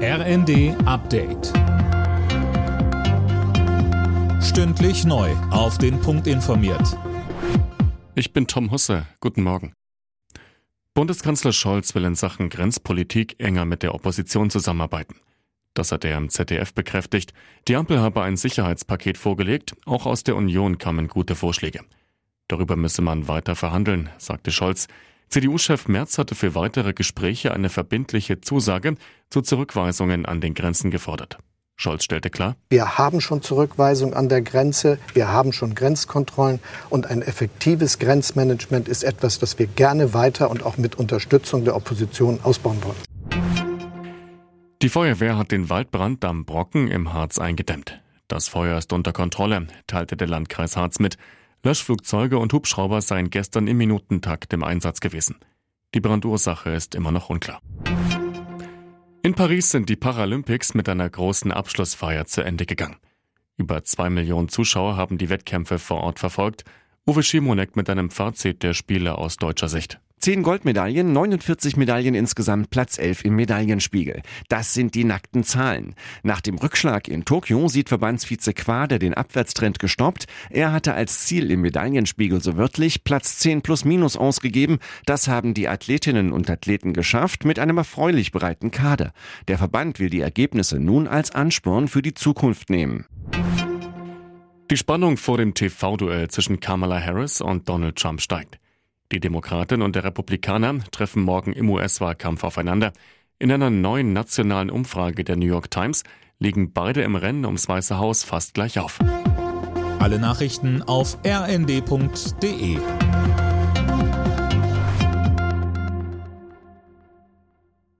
RND Update. Stündlich neu auf den Punkt informiert. Ich bin Tom Husse. Guten Morgen. Bundeskanzler Scholz will in Sachen Grenzpolitik enger mit der Opposition zusammenarbeiten. Das hat er im ZDF bekräftigt. Die Ampel habe ein Sicherheitspaket vorgelegt. Auch aus der Union kamen gute Vorschläge. Darüber müsse man weiter verhandeln, sagte Scholz. CDU-Chef Merz hatte für weitere Gespräche eine verbindliche Zusage zu Zurückweisungen an den Grenzen gefordert. Scholz stellte klar: Wir haben schon Zurückweisung an der Grenze, wir haben schon Grenzkontrollen und ein effektives Grenzmanagement ist etwas, das wir gerne weiter und auch mit Unterstützung der Opposition ausbauen wollen. Die Feuerwehr hat den Waldbrand am Brocken im Harz eingedämmt. Das Feuer ist unter Kontrolle, teilte der Landkreis Harz mit. Löschflugzeuge und Hubschrauber seien gestern im Minutentakt im Einsatz gewesen. Die Brandursache ist immer noch unklar. In Paris sind die Paralympics mit einer großen Abschlussfeier zu Ende gegangen. Über 2 Millionen Zuschauer haben die Wettkämpfe vor Ort verfolgt. Uwe Schimonek mit einem Fazit der Spiele aus deutscher Sicht. 10 Goldmedaillen, 49 Medaillen insgesamt, Platz 11 im Medaillenspiegel. Das sind die nackten Zahlen. Nach dem Rückschlag in Tokio sieht Verbandsvize Quade den Abwärtstrend gestoppt. Er hatte als Ziel im Medaillenspiegel so wörtlich Platz 10 plus minus ausgegeben. Das haben die Athletinnen und Athleten geschafft mit einem erfreulich breiten Kader. Der Verband will die Ergebnisse nun als Ansporn für die Zukunft nehmen. Die Spannung vor dem TV-Duell zwischen Kamala Harris und Donald Trump steigt. Die Demokratin und der Republikaner treffen morgen im US-Wahlkampf aufeinander. In einer neuen nationalen Umfrage der New York Times liegen beide im Rennen ums Weiße Haus fast gleich auf. Alle Nachrichten auf rnd.de.